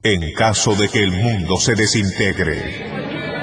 en caso de que el mundo se desintegre.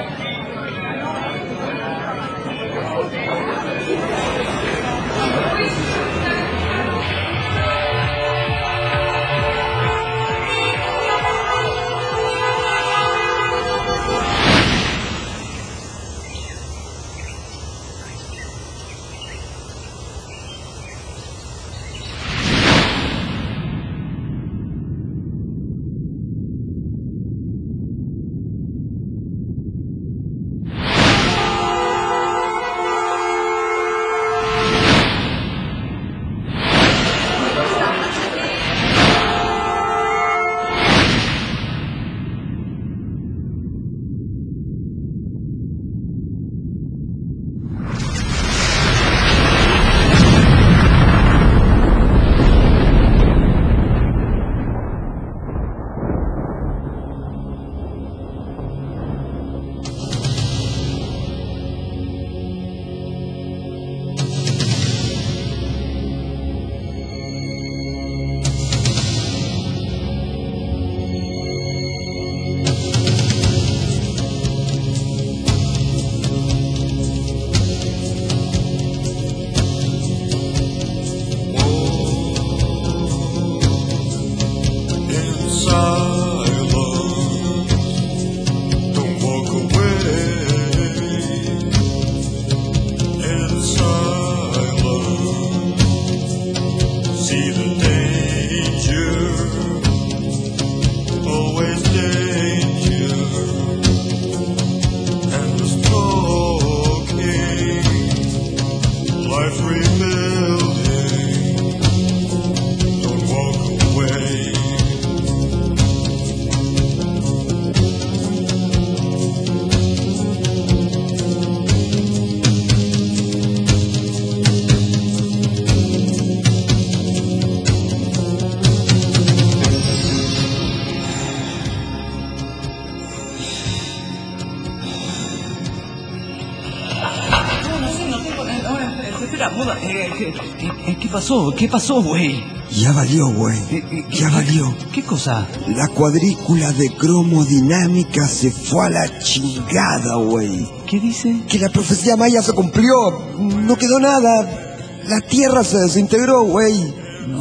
¿Qué pasó, güey? Ya valió, güey. Ya valió. ¿Qué cosa? La cuadrícula de cromodinámica se fue a la chingada, güey. ¿Qué dice? Que la profecía maya se cumplió. No quedó nada. La Tierra se desintegró, güey.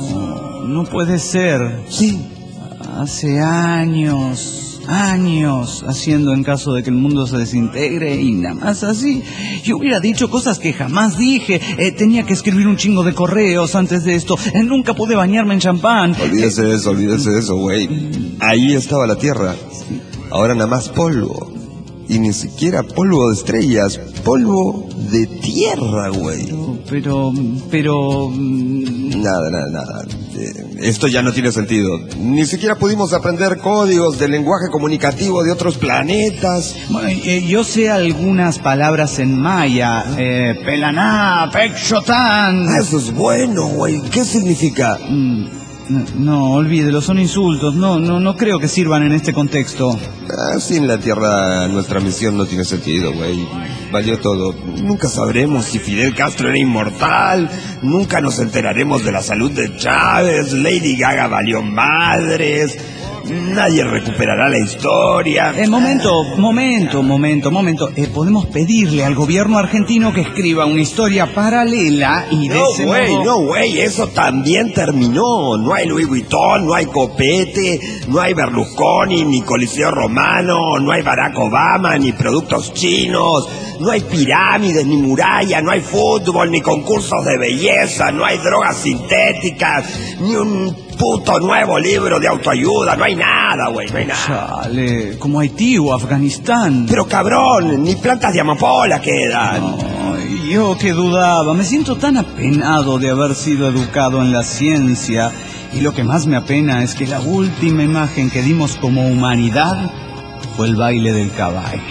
No puede ser. Sí. Hace años haciendo en caso de que el mundo se desintegre y nada más así. Yo hubiera dicho cosas que jamás dije. Tenía que escribir un chingo de correos antes de esto. Nunca pude bañarme en champán. Olvídese de eso, güey. Ahí estaba la Tierra. Ahora nada más polvo. Y ni siquiera polvo de estrellas, polvo de tierra, güey. Pero... Nada. Esto ya no tiene sentido. Ni siquiera pudimos aprender códigos del lenguaje comunicativo de otros planetas. Bueno, yo sé algunas palabras en maya. Pelaná, Pekshotán. Eso es bueno, güey. ¿Qué significa? No, olvídelo, son insultos. No creo que sirvan en este contexto. Sin la Tierra nuestra misión no tiene sentido, güey. Valió todo. Nunca sabremos si Fidel Castro era inmortal. Nunca nos enteraremos de la salud de Chávez. Lady Gaga valió madres. Nadie recuperará la historia. Momento. Podemos pedirle al gobierno argentino que escriba una historia paralela y de ese modo... No, güey, eso también terminó. No hay Louis Vuitton, no hay Copete, no hay Berlusconi, ni Coliseo Romano, no hay Barack Obama, ni productos chinos, no hay pirámides, ni muralla, no hay fútbol, ni concursos de belleza, no hay drogas sintéticas, ni un puto nuevo libro de autoayuda, no hay nada, güey, no hay nada. Chale, como Haití o Afganistán. Pero cabrón, ni plantas de amapola quedan. No, yo que dudaba, me siento tan apenado de haber sido educado en la ciencia, y lo que más me apena es que la última imagen que dimos como humanidad fue el baile del caballo.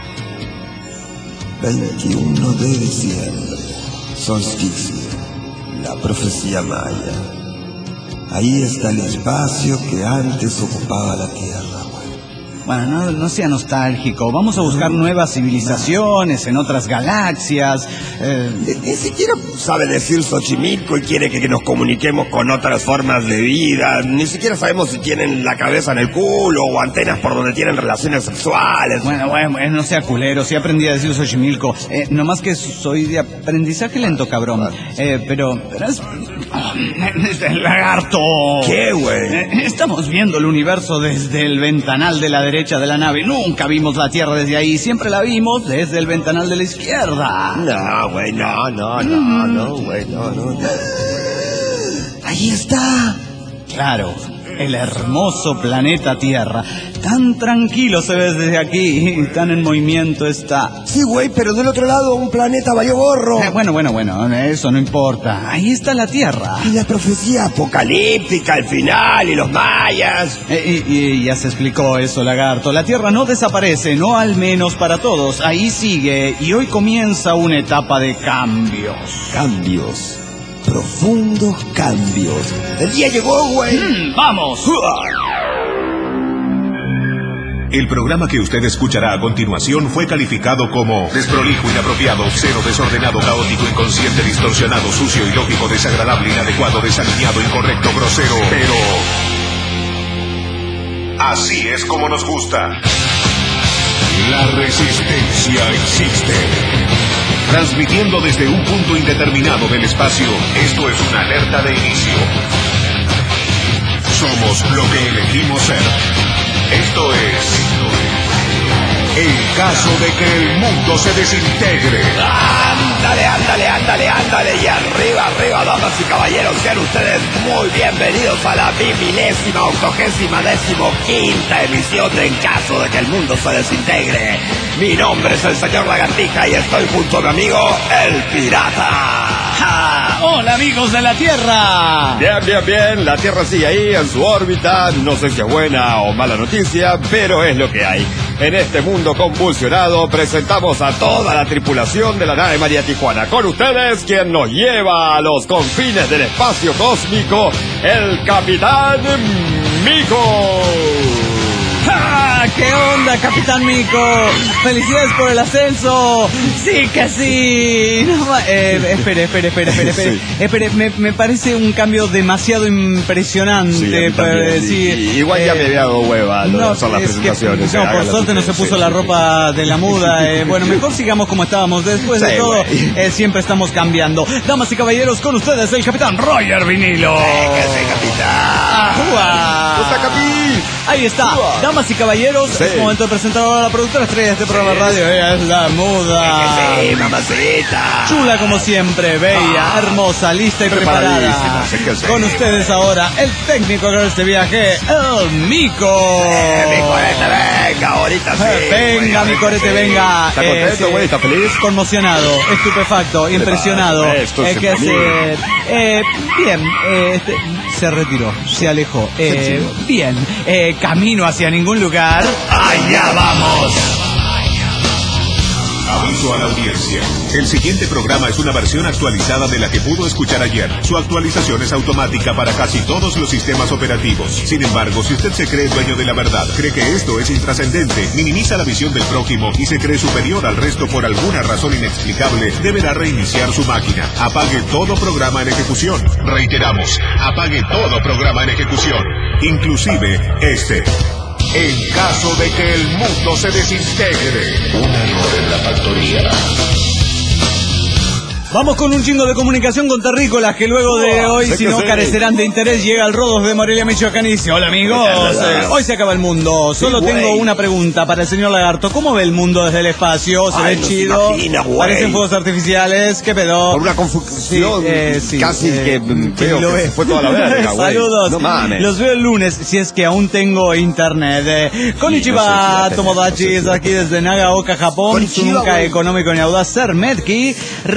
21 de diciembre, solsticio, la profecía maya. Ahí está el espacio que antes ocupaba la Tierra, güey. Bueno, no sea nostálgico. Vamos a buscar nuevas civilizaciones en otras galaxias. Ni siquiera sabe decir Xochimilco y quiere que nos comuniquemos con otras formas de vida. Ni siquiera sabemos si tienen la cabeza en el culo o antenas por donde tienen relaciones sexuales. Bueno, no sea culero. Sí aprendí a decir Xochimilco. Nomás que soy de aprendizaje lento, cabrón. Pero es... el lagarto. ¿Qué, güey? Estamos viendo el universo desde el ventanal de la derecha de la nave. Nunca vimos la Tierra desde ahí. Siempre la vimos desde el ventanal de la izquierda. No, güey, no, güey, no. Ahí está. Claro, el hermoso planeta Tierra. Tan tranquilo se ve desde aquí y tan en movimiento está. Sí, güey, pero del otro lado un planeta valió gorro. Bueno, eso no importa. Ahí está la Tierra. Y la profecía apocalíptica, el final y los mayas. Y ya se explicó eso, lagarto. La Tierra no desaparece, no al menos para todos. Ahí sigue y hoy comienza una etapa de cambios. Cambios. Profundos cambios. El día llegó, güey. ¡Vamos! El programa que usted escuchará a continuación fue calificado como desprolijo, inapropiado, obsceno, desordenado, caótico, inconsciente, distorsionado, sucio, ilógico, desagradable, inadecuado, desalineado, incorrecto, grosero. Pero así es como nos gusta. La resistencia existe. Transmitiendo desde un punto indeterminado del espacio, esto es una alerta de inicio. Somos lo que elegimos ser. Esto es el caso de que el mundo se desintegre. Ándale. Y arriba, damas y caballeros, sean ustedes muy bienvenidos a la 2080ª emisión de En caso de que el mundo se desintegre. Mi nombre es el señor Lagartija y estoy junto a mi amigo el Pirata. ¡Ja! ¡Hola, amigos de la Tierra! Bien, la Tierra sigue ahí en su órbita. No sé si es buena o mala noticia, pero es lo que hay. En este mundo convulsionado presentamos a toda la tripulación de la nave María Tijuana. Con ustedes, quien nos lleva a los confines del espacio cósmico, el Capitán Mico. ¡Ja! ¿Qué onda, Capitán Mico? ¡Felicidades por el ascenso! ¡Sí que sí! No, espere. Sí. Espere, me parece un cambio demasiado impresionante. Igual ya me había dado hueva lo de hacer las presentaciones. Por suerte no se puso la ropa de la muda. Bueno, mejor sigamos como estábamos. Después de todo, siempre estamos cambiando. Damas y caballeros, con ustedes el Capitán Roger Vinilo. ¡Que sí, capitán! ¡Ajúa! ¡Está, capi! Ahí está. Damas y caballeros, es momento de presentar ahora a la productora estrella de este programa de radio. Ella es la muda. Sí, mamacita. Chula como siempre, bella, hermosa, lista y preparada. Con ustedes ahora, el técnico de este viaje, el Mico. Mi corete, venga, ahorita sí. Venga, mi corete, venga. ¿Está contento, güey? ¿Está feliz? Conmocionado, estupefacto, impresionado. Bien, se retiró, se alejó. Bien, camino hacia ningún lugar. ¡Allá vamos! Aviso a la audiencia. El siguiente programa es una versión actualizada de la que pudo escuchar ayer. Su actualización es automática para casi todos los sistemas operativos. Sin embargo, si usted se cree dueño de la verdad, cree que esto es intrascendente, minimiza la visión del prójimo y se cree superior al resto por alguna razón inexplicable, deberá reiniciar su máquina. Apague todo programa en ejecución. Reiteramos, apague todo programa en ejecución, inclusive este. En caso de que el mundo se desintegre. Un error en la factoría. Vamos con un chingo de comunicación con terrícolas que luego de hoy, si no carecerán de interés, llega al Rodos de Morelia, Michoacán y dice: hola amigos, hoy se acaba el mundo. Solo tengo una pregunta para el señor Lagarto. ¿Cómo ve el mundo desde el espacio? ¿Se ve chido? ¿Parecen fuegos artificiales? ¿Qué pedo? Por una confusión casi que veo que se fue toda la verga, güey. Saludos. No mames. Los veo el lunes, si es que aún tengo internet. Konnichiwa, Tomodachi, aquí desde Nagaoka, Japón. Konnichiwa, Nunca güey. económico ni audaz ser Medki. Raramente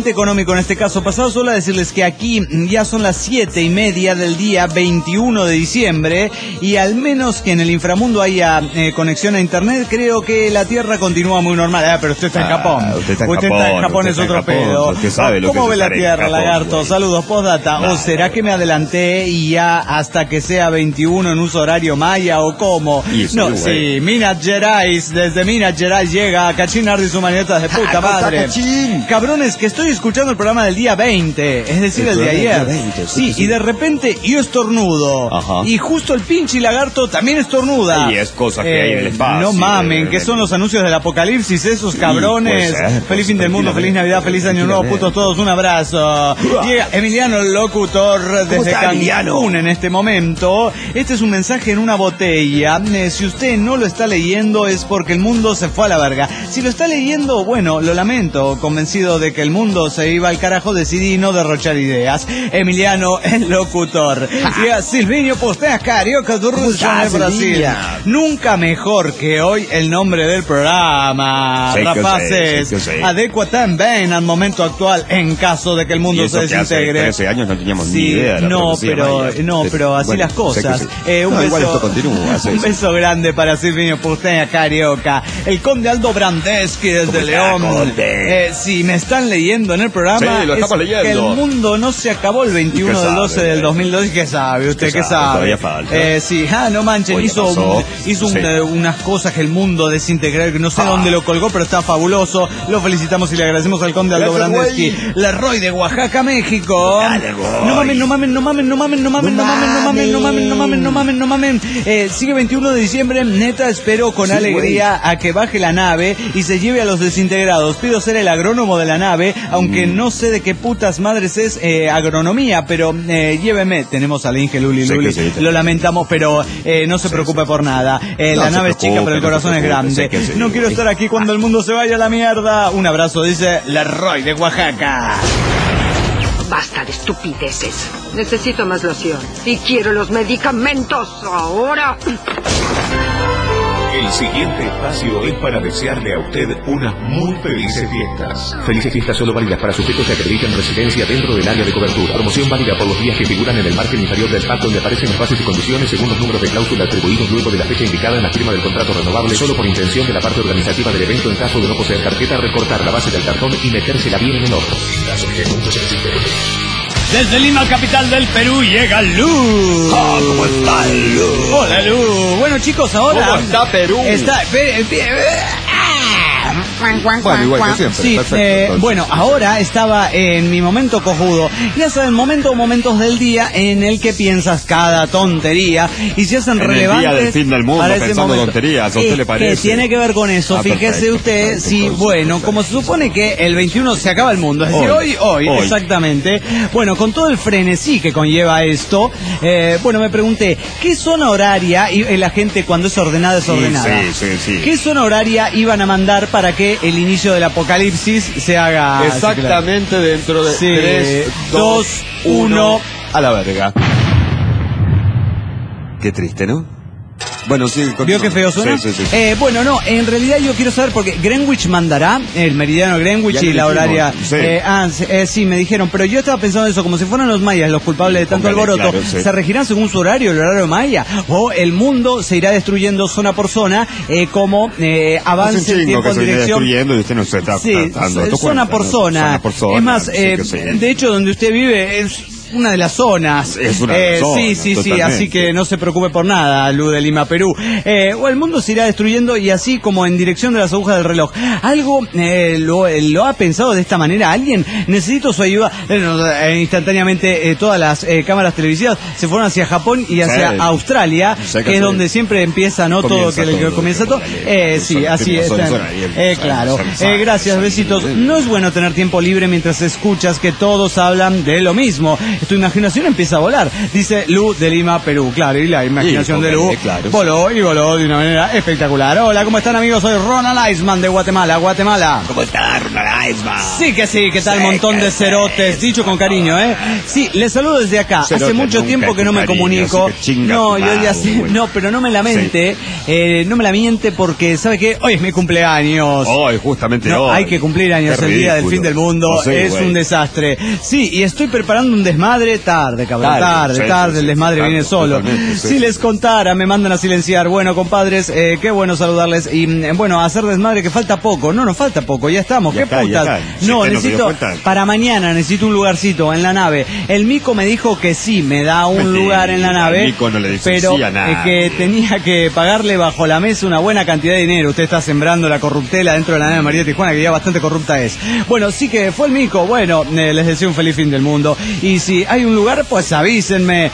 paquete económico en este caso. Pasado solo a decirles que aquí ya son las 7:30 del día 21 de diciembre y al menos que en el inframundo haya conexión a internet, creo que la Tierra continúa muy normal. Pero usted está en Japón. Usted está en Japón, es otro pedo. Usted sabe lo ¿Cómo que ve es la estar en Tierra, Japón, lagarto? güey. Saludos, postdata. ¿O será que me adelanté y ya hasta que sea 21 en uso horario maya o cómo? No, sí, Minas Gerais, desde Minas Gerais llega a cachinar de su maneta de puta madre. Cabrones, que estoy escuchando el programa del día 20, es decir, el de ayer. 20, sí, y de repente yo estornudo. Ajá. Y justo el pinche lagarto también estornuda. Y es cosa que hay en el espacio. No mamen, que son los anuncios del apocalipsis, esos cabrones. Feliz fin del mundo, feliz Navidad, feliz año nuevo, putos todos, un abrazo. Llega Emiliano, el locutor desde Cancún en este momento. Este es un mensaje en una botella. Si usted no lo está leyendo es porque el mundo se fue a la verga. Si lo está leyendo, bueno, lo lamento. Convencido de que el mundo se iba al carajo, decidí no derrochar ideas. Emiliano, el locutor. Llega Silvinho Postea, Carioca, Durruchón de Brasil. Nunca mejor que hoy el nombre del programa. Rapaces, adecua también al momento actual en caso de que el mundo se desintegre. Hace 13 años no teníamos ni idea de la pero así las cosas. Un beso grande para Silvinho Postea, Carioca. El conde Aldo Brandeski desde León. Si me están leyendo en el programa, lo estamos leyendo. Que el mundo no se acabó el 21 del 12 del 2012. ¿Qué sabe usted? ¿Qué sabe? Todavía falta. Sí, no manchen, hizo unas cosas que el mundo desintegrar, que no sé dónde lo colgó, pero está fabuloso. Lo felicitamos y le agradecemos al conde Aldo Brandeski. Leroy de Oaxaca, México. No mamen. Sigue 21 de diciembre, neta, espero con alegría a que baje la nave y se lleve a los desintegrados. Pido ser el agrónomo de la nave, aunque no sé de qué putas madres es agronomía, pero lléveme. Tenemos al Inge Luli. Lo lamentamos, pero no se preocupe por nada. La nave es chica, pero el corazón es grande. No quiero estar aquí cuando el mundo se vaya a la mierda. Un abrazo, dice Leroy de Oaxaca. Basta de estupideces. Necesito más loción. Y quiero los medicamentos ahora. El siguiente espacio es para desearle a usted unas muy felices fiestas. Felices fiestas solo válidas para sujetos que acrediten residencia dentro del área de cobertura. Promoción válida por los días que figuran en el margen inferior del pack, donde aparecen las bases y condiciones según los números de cláusula atribuidos luego de la fecha indicada en la firma del contrato renovable, solo por intención de la parte organizativa del evento. En caso de no poseer tarjeta, recortar la base del cartón y metérsela bien en el ojo. Desde Lima, capital del Perú, llega Lu. ¿Cómo está Lu? Hola, Lu. Bueno, chicos, ahora... ¿Cómo está Perú? Bueno, igual que siempre. Sí, perfecto, bueno, ahora estaba en mi momento cojudo. Ya saben, momentos del día en el que piensas cada tontería y se hacen relevantes. El día del fin del mundo pensando tonterías, ¿a usted le parece? ¿Qué tiene que ver con eso? Fíjese usted, sí, bueno, como se supone que el 21 se acaba el mundo, es decir, hoy, exactamente. Bueno, con todo el frenesí que conlleva esto, bueno, me pregunté, ¿qué zona horaria, y la gente cuando es ordenada es ordenada? Sí. ¿Qué zona horaria iban a mandar para que el inicio del apocalipsis se haga? Exactamente dentro de 3, 2, 1, a la verga. Qué triste, ¿no? Bueno, sí. ¿Vio qué feo suena? Sí. Bueno, no, en realidad yo quiero saber porque Greenwich mandará, el meridiano Greenwich y la horaria... Sí, me dijeron, pero yo estaba pensando eso, como si fueran los mayas los culpables de tanto alboroto. Claro, ¿se regirán según su horario, el horario maya? ¿O el mundo se irá destruyendo zona por zona, como avance el tiempo en dirección? Destruyendo y usted no se está dando zona por zona. Es más, de hecho, donde usted vive es una de las zonas. Es una de las zonas, sí, así que no se preocupe por nada, Lu de Lima, Perú. O el mundo se irá destruyendo y así como en dirección de las agujas del reloj. ¿Algo lo ha pensado de esta manera alguien? Necesito su ayuda. Instantáneamente todas las cámaras televisivas se fueron hacia Japón y hacia Australia, que es donde siempre empieza, ¿no? Comienza todo. Sí, así es. Claro. Gracias, besitos. No es bueno tener tiempo libre mientras escuchas que todos hablan de lo mismo. Tu imaginación empieza a volar, dice Lu de Lima, Perú. Claro, y la imaginación de Lu voló de una manera espectacular. Hola, ¿cómo están, amigos? Soy Ronald Eisman de Guatemala. ¿Cómo está, Ronald Nice, man. Sí que sí, ¿qué tal? Sí montón que de cerotes, sí. dicho con cariño, ¿eh? Sí, les saludo desde acá. Cerote Hace mucho nunca tiempo que no me con cariño, comunico. así que chinga No, tu yo ya madre, sé, güey. no, pero no me la mente. No me la miente porque, ¿sabe qué? Hoy es mi cumpleaños. Hoy, justamente No, hoy. hay que cumplir años Qué el día del ridículo. fin del mundo. No sé, es güey. un desastre. Sí, y estoy preparando un desmadre tarde, cabrón. Tarde, Tarde. sí, El desmadre sí, viene tarde, solo. totalmente, sí, Si sí, les sí. contara, me mandan a silenciar. Bueno, compadres, qué bueno saludarles. Y bueno, hacer desmadre que falta poco. No nos falta poco, ya estamos. Ya ¿Qué está, ya putas? está. Sí, No, usted no se dio necesito. cuenta. Para mañana necesito un lugarcito en la nave. El Mico me dijo que sí, me da un Mentira, lugar en la nave. el Mico no le dice pero sí a nadie. que tenía que pagarle bajo la mesa una buena cantidad de dinero. Usted está sembrando la corruptela dentro de la nave de María Tijuana, que ya bastante corrupta es. Bueno, sí que fue el Mico. Bueno, les deseo un feliz fin del mundo. Y si hay un lugar, pues avísenme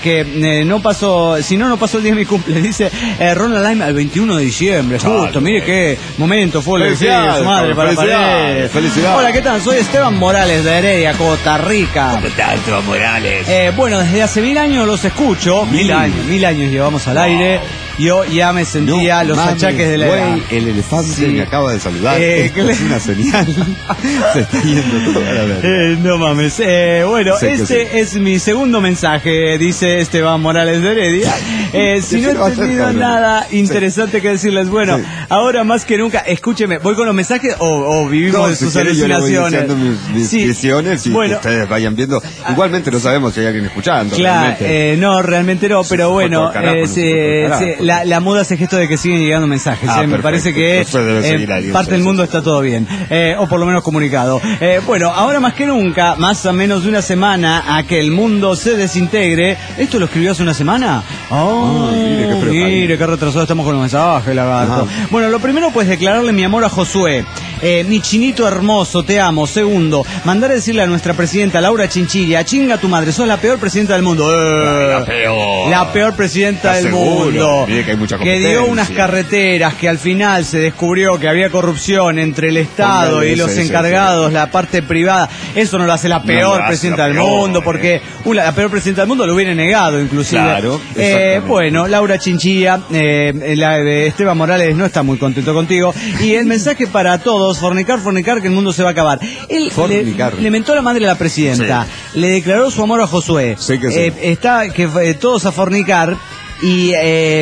que no pasó, si no pasó el día de mi cumple. Dice Ronald Lime al 21 de diciembre. Claro, Justo, mire qué momento fue el de Felicidades, su madre para felicidades, Paredes. felicidades. Hola, ¿qué tal? Soy Esteban Morales de Heredia, Costa Rica. ¿Cómo estás, Esteban Morales? Bueno, desde hace 1000 años los escucho. 1000 años llevamos al aire. Yo ya me sentía los achaques de la edad. Güey, el elefante Sí. me acaba de saludar. Esto es una señal. Se está yendo toda la verdad. No mames. Bueno, Sé que este es mi segundo mensaje, dice Esteban Morales de Heredia. Si no ¿Qué va a he hacer, tenido cabrón? nada interesante que decirles, bueno, Sí. ahora más que nunca, escúcheme, ¿voy con los mensajes o vivimos de Si sus querés, yo le voy alucinaciones? diciendo mis Sí. visiones y Bueno, que ustedes vayan viendo. Igualmente no sabemos si hay alguien escuchando. claro, realmente. no, realmente no, Se pero fue bueno, todo al carajo, no se fue todo al carajo. la muda hace gesto de que siguen llegando mensajes. Me Perfecto. parece que Entonces debe seguir alguien, parte del sí, mundo sí. está todo bien, o por lo menos comunicado. Bueno, ahora más que nunca, más o menos de una semana a que el mundo se desintegre. ¿Esto lo escribió hace una semana? Oh, mire qué retrasado estamos con los mensajes, lagarto. Ajá. Bueno, lo primero pues declararle mi amor a Josué. Mi chinito hermoso, te amo. Segundo, mandar a decirle a nuestra presidenta Laura Chinchilla, chinga tu madre, sos la peor presidenta del mundo. La peor. La peor presidenta ¿Estás del seguro? mundo. Mire que hay mucha Que dio competencia. unas carreteras que al final se descubrió que había corrupción entre el Estado Póngale y los ese, encargados, la parte privada. Eso no lo hace la No peor lo hace presidenta la del peor, mundo, porque la peor presidenta del mundo lo hubiera negado inclusive. Claro, exactamente. Bueno, Laura Chinchilla, Esteban Morales no está muy contento contigo. Y el mensaje para todos, fornicar, que el mundo se va a acabar. Él Fornicar. le mentó la madre a la presidenta, le declaró su amor a Josué. Sí que sí. Todos a fornicar. Y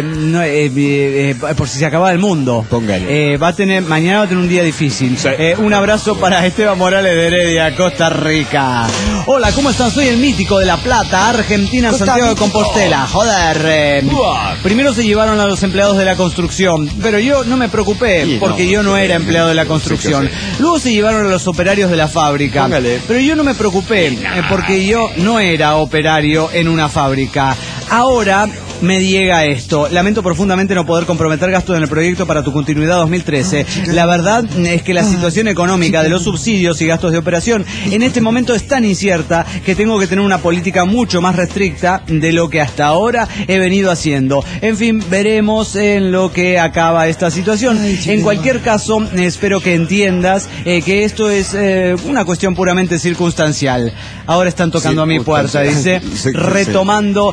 por si se acaba el mundo. Póngale. Mañana va a tener un día difícil. Sí. Un abrazo para Esteban Morales de Heredia, Costa Rica. Hola, ¿cómo están? Soy el mítico de La Plata, Argentina, Costa Santiago de Mítico. Compostela. Joder. Primero se llevaron a los empleados de la construcción, pero yo no me preocupé Sí, porque no, yo no sí, era empleado de la sí, construcción. sí, sí. Luego se llevaron a los operarios de la fábrica. Póngale. Pero yo no me preocupé porque yo no era operario en una fábrica. Ahora me llega esto. Lamento profundamente no poder comprometer gastos en el proyecto para tu continuidad 2013. La verdad es que la situación económica de los subsidios y gastos de operación en este momento es tan incierta que tengo que tener una política mucho más restricta de lo que hasta ahora he venido haciendo. En fin, veremos en lo que acaba esta situación. En cualquier caso, espero que entiendas que esto es una cuestión puramente circunstancial. Ahora están tocando a mi puerta, dice, retomando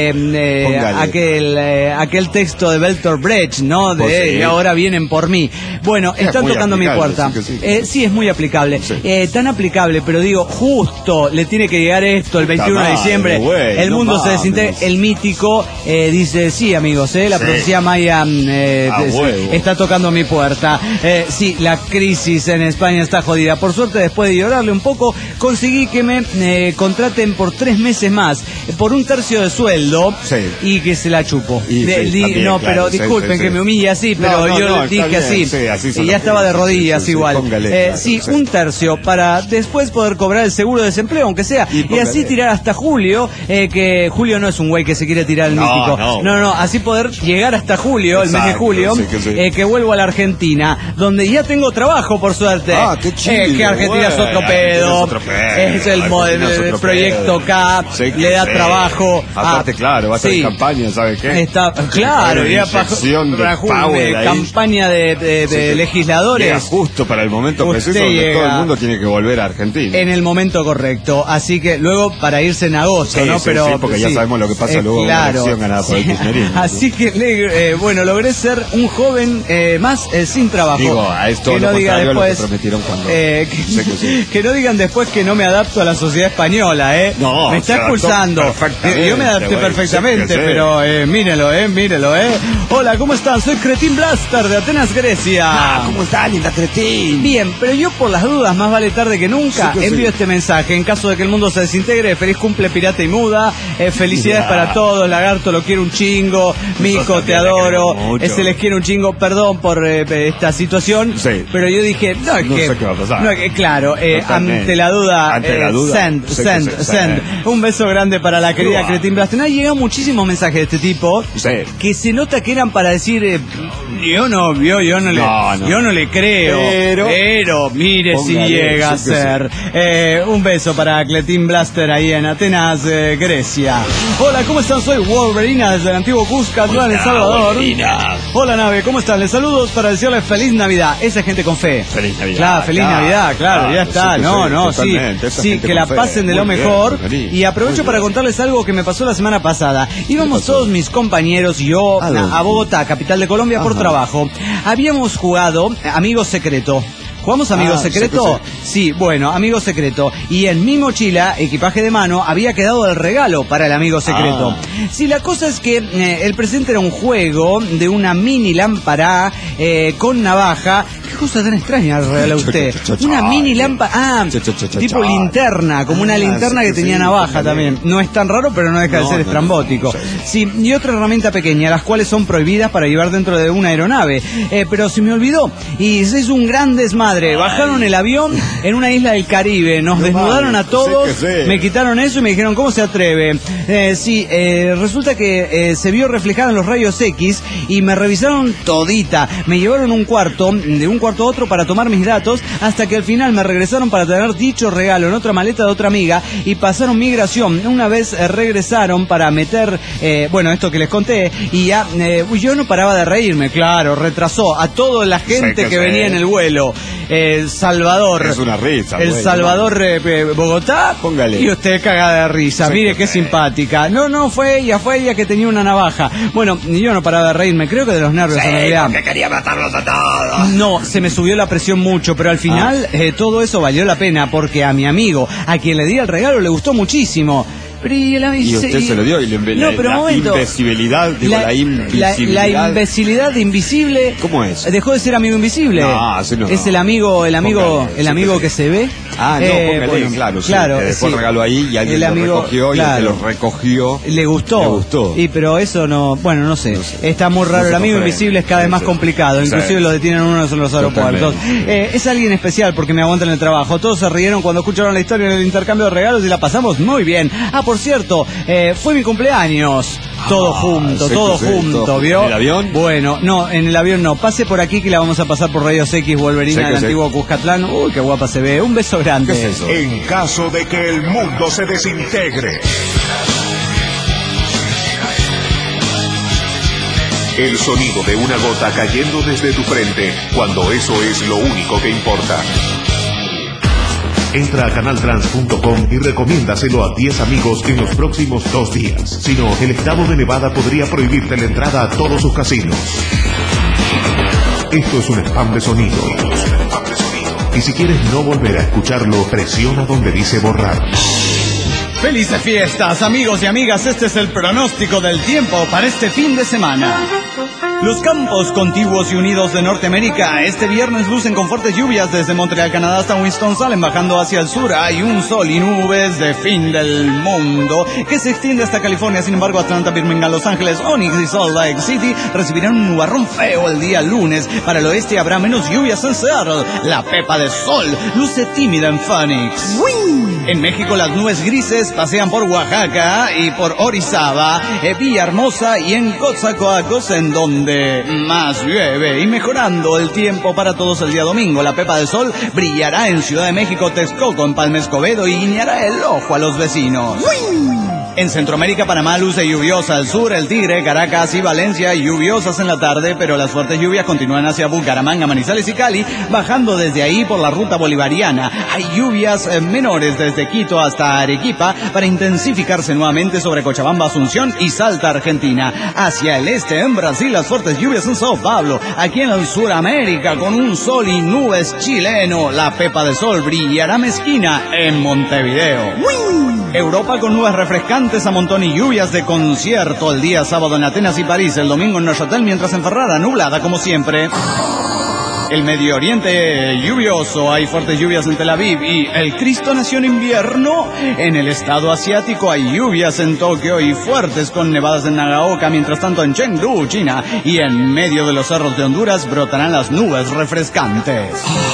aquel texto de Bertolt Brecht, ¿no? De ahora vienen por mí. Bueno, están tocando a mi puerta. Sí, es muy aplicable. Sí. Tan aplicable, pero digo, justo le tiene que llegar esto el 21 de diciembre. Güey, El mundo se desintegra. mames. El mítico dice, sí, amigos, la profecía maya está tocando a mi puerta. Sí, la crisis en España está jodida. Por suerte, después de llorarle un poco, conseguí que me contraten por 3 meses más, por 1/3 de sueldo, Sí. y que se la chupo. Y sí, también, No, claro, pero sí, disculpen sí, que sí. me humille así, pero No, yo está dije bien, así. sí, así son Y ya las estaba de cosas, rodillas sí, sí, igual. póngale, claro, Sí, sí. 1/3 para después poder cobrar el seguro de desempleo, aunque sea, Y y póngale. así tirar hasta julio, que Julio no es un güey que se quiere tirar el No, mítico. no. No, así poder llegar hasta julio, el mes de Exacto, julio, sí que sí. que vuelvo a la Argentina, donde ya tengo trabajo, por suerte. Ah, qué chido, que Argentina es güey. otro Argentina pedo. es otro pedo. Es el Argentina es otro proyecto pedo. K, Sí que le da sí. trabajo. Aparte, claro, va a estar en campaña campaña, ¿sabes qué? Claro, era campaña de legisladores. Llega justo para el momento preciso donde todo el mundo tiene que volver a Argentina. En el momento correcto. Así que luego para irse en agosto, ¿no? Pero sí, porque ya sabemos lo que pasa luego en una elección ganada por el kirchnerismo. Así que, logré ser un joven más sin trabajo. Digo, a esto que lo no diga después, lo que prometieron cuando... que no digan después que no me adapto a la sociedad española, No, me está expulsando. Yo me adapté perfectamente, pero mírelo. Hola, ¿cómo están? Soy Cretín Blaster de Atenas, Grecia. ¿Cómo estás, linda Cretín? Bien, pero yo por las dudas, más vale tarde que nunca, envío este mensaje. En caso de que el mundo se desintegre, feliz cumple pirata y muda, felicidades para todos, Lagarto, lo quiero un chingo, Mico, te adoro, se les quiere un chingo, perdón por esta situación, pero yo dije, no sé qué va a pasar. Claro, ante la duda, send. Un beso grande para la querida Cretín Blaster. Han llegado muchísimos mensajes de este tipo, que se nota que eran para decir, yo no le creo, pero mire si llega a ser. Un beso para Cretín Blaster ahí en Atenas, Grecia. Hola, ¿cómo están? Soy Wolverina desde el antiguo Cuscatlán, El Salvador. Hola, nave, ¿cómo están? Les saludos para decirles feliz Navidad. Esa gente con fe. Feliz Navidad. Claro, feliz Navidad, claro, ya está. Sí, que la pasen de lo mejor. Y aprovecho para contarles algo que me pasó la semana pasada. Íbamos todos mis compañeros y yo a Bogotá, capital de Colombia, por trabajo. Habíamos jugado Amigo Secreto. ¿Jugamos Amigo Secreto? Sí, bueno, Amigo Secreto. Y en mi mochila, equipaje de mano, había quedado el regalo para el Amigo Secreto. Sí, la cosa es que el presente era un juego de una mini lámpara con navaja. ¿Qué cosa tan extraña regala usted? Una mini lámpara, tipo linterna, como una linterna que tenía navaja también. No es tan raro, pero no deja de ser estrambótico. Sí, y otra herramienta pequeña, las cuales son prohibidas para llevar dentro de una aeronave. Pero se me olvidó, y se hizo un gran desmadre. Bajaron el avión en una isla del Caribe, nos desnudaron a todos, me quitaron eso y me dijeron, ¿cómo se atreve? Resulta que se vio reflejada en los rayos X y me revisaron todita, me llevaron un cuarto, de un cuarto a otro para tomar mis datos, hasta que al final me regresaron para tener dicho regalo en otra maleta de otra amiga y pasaron migración. Una vez regresaron para meter, esto que les conté, y ya yo no paraba de reírme, claro, retrasó a toda la gente que venía en el vuelo. Salvador. Es una risa. El Salvador, Bogotá. Póngale. Y usted cagada de risa. Mire qué simpática. No, fue ella que tenía una navaja. Bueno, yo no paraba de reírme. Creo que de los nervios en realidad. Porque quería matarlos a todos. No, se me subió la presión mucho, pero al final todo eso valió la pena porque a mi amigo, a quien le di el regalo, le gustó muchísimo. Pero y usted se lo dio y la imbecilidad, la imbecilidad invisible. ¿Cómo es? Dejó de ser amigo invisible. No. Es el amigo que se ve. Póngale, claro. Después regaló ahí y alguien lo recogió y el que lo recogió le gustó. Pero eso no sé. Está muy raro. El amigo invisible es cada vez más complicado. Inclusive lo detienen uno en los aeropuertos. Es alguien especial porque me aguanta en el trabajo. Todos se rieron cuando escucharon la historia del intercambio de regalos y la pasamos muy bien. Por cierto, fue mi cumpleaños. Todo junto, ¿vio? ¿En el avión? Bueno, no, en el avión no. Pase por aquí que la vamos a pasar por Rayos X, Wolverina del antiguo Cuscatlán. Uy, qué guapa se ve. Un beso grande. ¿Qué es eso? En caso de que el mundo se desintegre. El sonido de una gota cayendo desde tu frente, cuando eso es lo único que importa. Entra a canaltrans.com y recomiéndaselo a 10 amigos en los próximos 2 días. Si no, el estado de Nevada podría prohibirte la entrada a todos sus casinos. Esto es un spam de sonido. Y si quieres no volver a escucharlo, presiona donde dice borrar. ¡Felices fiestas, amigos y amigas! Este es el pronóstico del tiempo para este fin de semana. Los campos contiguos y unidos de Norteamérica este viernes lucen con fuertes lluvias desde Montreal, Canadá hasta Winston-Salem, bajando hacia el sur. Hay un sol y nubes de fin del mundo que se extiende hasta California. Sin embargo, Atlanta, Birmingham, Los Ángeles, Onyx y Salt Lake City recibirán un nubarrón feo el día lunes. Para el oeste habrá menos lluvias en Seattle. La pepa de sol luce tímida en Phoenix. En México las nubes grises pasean por Oaxaca y por Orizaba, Villahermosa y en Coatzacoalcos, en donde más llueve, y mejorando el tiempo para todos el día domingo. La pepa de sol brillará en Ciudad de México, Texcoco, en Palma Escobedo y guiñará el ojo a los vecinos. En Centroamérica, Panamá luce lluviosa. Al sur, El Tigre, Caracas y Valencia, lluviosas en la tarde, pero las fuertes lluvias continúan hacia Bucaramanga, Manizales y Cali, bajando desde ahí por la ruta bolivariana. Hay lluvias menores desde Quito hasta Arequipa para intensificarse nuevamente sobre Cochabamba, Asunción y Salta, Argentina. Hacia el este, en Brasil, las fuertes lluvias en Sao Paulo. Aquí en el Suramérica, con un sol y nubes chileno, la pepa de sol brillará mezquina en Montevideo. Europa con nubes refrescantes a montón y lluvias de concierto el día sábado en Atenas y París, el domingo en Neuchâtel, mientras en Ferrara nublada como siempre. El Medio Oriente lluvioso, hay fuertes lluvias en Tel Aviv y el Cristo nació en invierno. En el estado asiático hay lluvias en Tokio y fuertes con nevadas en Nagaoka, mientras tanto en Chengdu, China, y en medio de los cerros de Honduras brotarán las nubes refrescantes.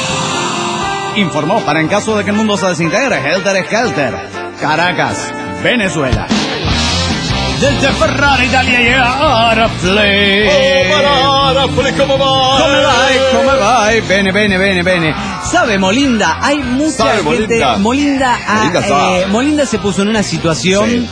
Informó para en caso de que el mundo se desintegre, Helter Skelter, Caracas, Venezuela. Desde Ferrara, Italia, llega Arafle. Oh, Arafle, ¿cómo va? Come va? Bene. ¿Sabe, Molinda? Hay mucha gente... Molinda se puso en una situación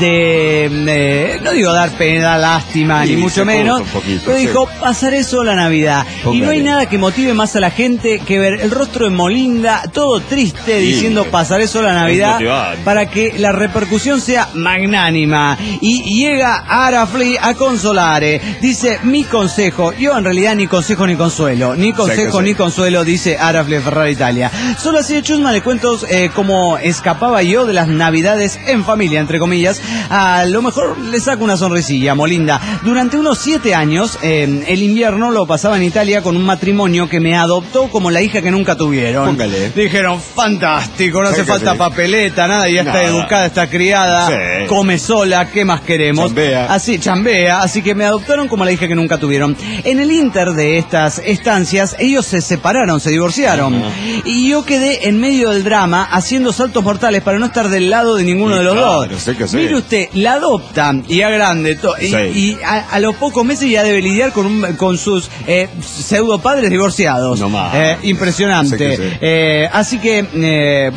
de... no digo dar pena, lástima, ni mucho menos. Pero dijo, pasaré sola Navidad. Y no hay nada que motive más a la gente que ver el rostro de Molinda, todo triste, diciendo, pasaré sola Navidad, para que la repercusión sea magnánima. Y llega Arafle a consolare. Dice, mi consejo, yo en realidad ni consejo ni consuelo. Ni consejo ni consuelo, dice Arafle Ferrara Italia. Solo así de chusma le cuento cómo escapaba yo de las Navidades en familia, entre comillas. A lo mejor le saco una sonrisilla, Molinda. Durante unos 7 años, el invierno lo pasaba en Italia con un matrimonio que me adoptó como la hija que nunca tuvieron. Póngale. Dijeron, fantástico, no hace falta papeleta, nada, ya está educada, está criada, come sola, ¿qué más queremos? Chambea, así que me adoptaron como la hija que nunca tuvieron. En el inter de estas estancias, ellos se separaron, se divorciaron. Y yo quedé en medio del drama haciendo saltos mortales para no estar del lado de ninguno de los dos. Mire usted, la adoptan y a grande, y a los pocos meses ya debe lidiar con sus pseudo padres divorciados. No más. Impresionante. Así que,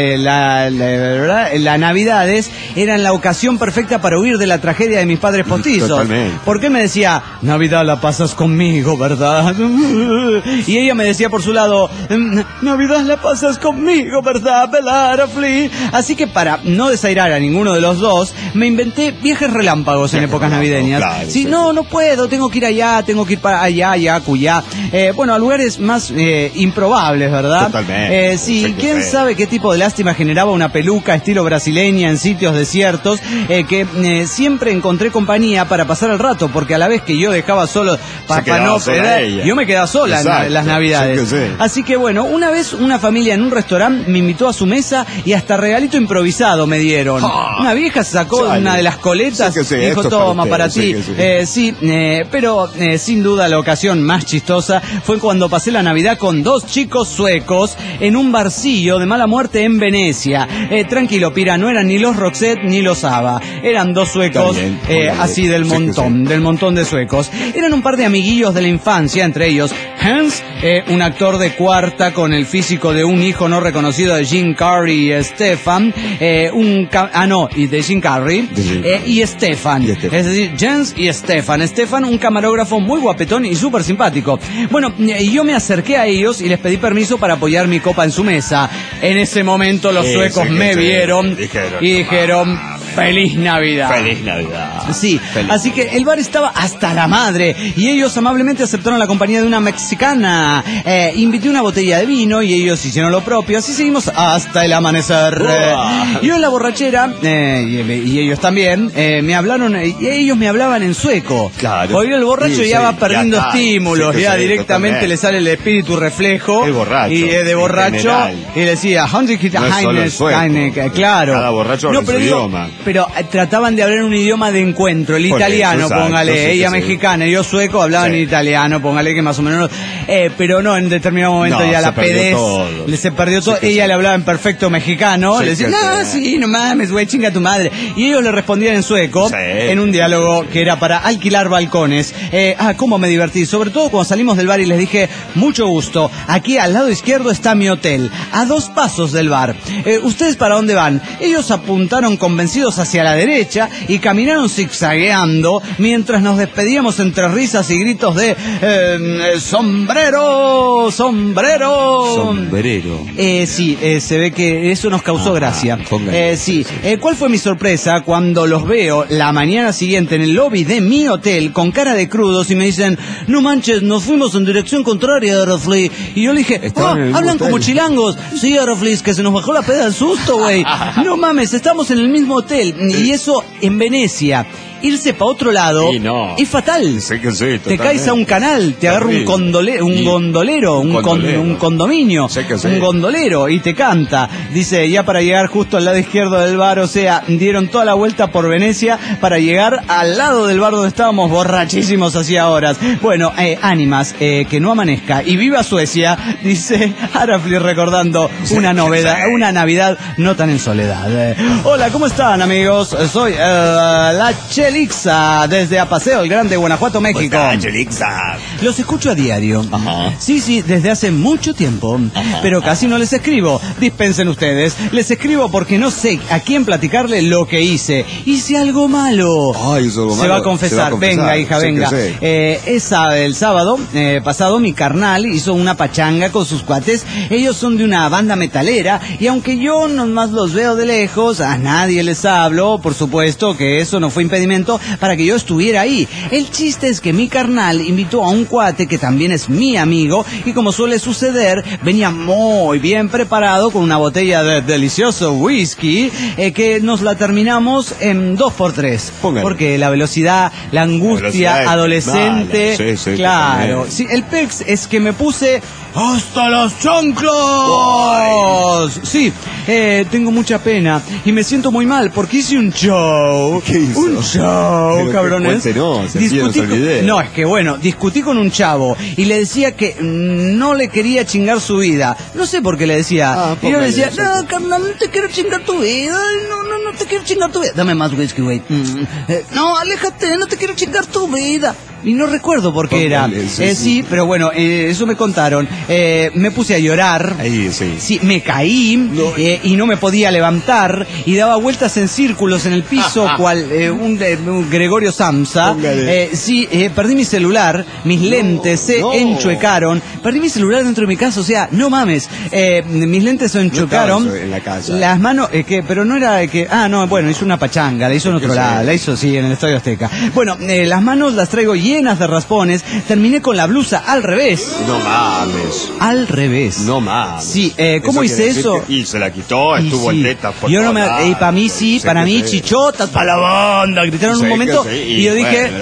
la Navidades eran la ocasión perfecta para huir de la tragedia de mis padres postizos. Totalmente. Porque él me decía, Navidad la pasas conmigo, ¿verdad? Y ella me decía por su lado, Navidad la pasas conmigo, ¿verdad, Arafle? Así que para no desairar a ninguno de los dos, me inventé viajes relámpagos en épocas navideñas. Claro, no puedo, tengo que ir allá, tengo que ir para allá, cuyá. A lugares más improbables, ¿verdad? Totalmente. ¿Quién sabe qué tipo de lástima generaba una peluca estilo brasileña en sitios desiertos, que siempre encontré compañía para pasar el rato, porque a la vez que yo dejaba solo para no perder, yo me quedaba sola en las Navidades. Así que una vez una familia en un restaurante me invitó a su mesa y hasta regalito improvisado me dieron. Una vieja sacó una de las coletas y dijo, toma para ti. Pero sin duda la ocasión más chistosa fue cuando pasé la Navidad con 2 chicos suecos en un barcillo de mala muerte en Venecia. Tranquilo, Pira, no eran ni los Roxette ni los ABBA. Eran 2 suecos así del montón de suecos. Eran un par de amiguillos de la infancia, entre ellos Hans, un actor de cuarta con el físico de un hijo no reconocido de Jim Carrey y Stefan, de Jim Carrey, y Stefan, es decir, Jens y Stefan. Stefan, un camarógrafo muy guapetón y súper simpático. Yo me acerqué a ellos y les pedí permiso para apoyar mi copa en su mesa. En ese momento los suecos me vieron y dijeron, ¡Feliz Navidad! ¡Feliz Navidad! Sí, así que el bar estaba hasta la madre y ellos amablemente aceptaron la compañía de una mexicana. Invité una botella de vino y ellos hicieron lo propio. Así seguimos hasta el amanecer. Yo en la borrachera, y ellos también, me hablaron, y ellos me hablaban en sueco. Claro. Porque el borracho ya va perdiendo estímulos, directamente le sale el espíritu reflejo. El borracho. Y de borracho, y le decía, claro. Cada borracho habla su idioma. Pero trataban de hablar en un idioma de encuentro, el italiano, póngale, ella mexicana, yo sueco, hablaban en italiano, póngale que más o menos, pero no, en determinado momento ya la pedez, se perdió todo, ella le hablaba en perfecto mexicano, le decía, no mames, güey, chinga tu madre, y ellos le respondían en sueco, en un diálogo que era para alquilar balcones. Cómo me divertí, sobre todo cuando salimos del bar y les dije, mucho gusto, aquí al lado izquierdo está mi hotel, a 2 pasos del bar, ¿ustedes para dónde van? Ellos apuntaron convencidos dirigidos hacia la derecha y caminaron zigzagueando mientras nos despedíamos entre risas y gritos de ¡sombrero! ¡Sombrero! Sombrero. Sí, se ve que eso nos causó gracia. Sí, ¿cuál fue mi sorpresa cuando los veo la mañana siguiente en el lobby de mi hotel con cara de crudos y me dicen, no manches, nos fuimos en dirección contraria, Aeroflix? Y yo le dije, hablan como chilangos. Sí, Aeroflix, que se nos bajó la peda del susto, güey. No mames, estamos en el mismo hotel. Y eso en Venecia. Irse para otro lado es fatal. Sí que sí, te caes a un canal, te agarra un gondolero, un condominio, sí que sí. Un gondolero y te canta. Dice, ya para llegar justo al lado izquierdo del bar, o sea, dieron toda la vuelta por Venecia para llegar al lado del bar donde estábamos borrachísimos hacía horas. Bueno, ánimas, que no amanezca. Y viva Suecia, dice Aeroflix recordando una novedad, una Navidad no tan en soledad. Hola, ¿cómo están, amigos? Soy la Chelixa, desde Apaseo, el Grande, Guanajuato, México. Chelixa. Los escucho a diario. Ajá. Sí, desde hace mucho tiempo. Ajá. Pero casi no les escribo. Dispensen ustedes. Les escribo porque no sé a quién platicarle lo que hice. Hice algo malo. Ay, hizo algo malo. Se va a confesar. Venga, hija, sí, venga. El sábado pasado mi carnal hizo una pachanga con sus cuates. Ellos son de una banda metalera y aunque yo nomás los veo de lejos, a nadie les hablo. Por supuesto que eso no fue impedimento para que yo estuviera ahí. El chiste es que mi carnal invitó a un cuate que también es mi amigo y como suele suceder, venía muy bien preparado con una botella de delicioso whisky que nos la terminamos en 2x3. Póngale. Porque la velocidad, la angustia adolescente, mala. Sí, claro. Sí, el pex es que me puse ¡hasta los chanclos! Sí, tengo mucha pena y me siento muy mal porque hice un show. ¿Qué hizo? Un show, cabrones. No, es que bueno, discutí con un chavo y le decía que no le quería chingar su vida. No sé por qué le decía. Y yo le decía, no, carnal, no te quiero chingar tu vida. No te quiero chingar tu vida. Dame más whisky, güey. No, aléjate, no te quiero chingar tu vida. Y no recuerdo por qué era. Sí, pero bueno, eso me contaron. Me puse a llorar. Ahí, sí. Sí, me caí y no me podía levantar y daba vueltas en círculos en el piso cual un Gregorio Samsa. Perdí mi celular, mis lentes se enchuecaron. Perdí mi celular dentro de mi casa, o sea, no mames. Mis lentes se enchuecaron. No en la casa. Las manos, pero no era que... hizo una pachanga, la hizo en otro lado, la hizo, en el Estadio Azteca. Bueno, las manos las traigo llenas de raspones, terminé con la blusa al revés. No mames. Al revés. No mames. Sí, ¿cómo hice eso? Y se la quitó, estuvo en tetas por yo no me, para mí para mí chichotas para la banda, gritaron en un momento y yo dije,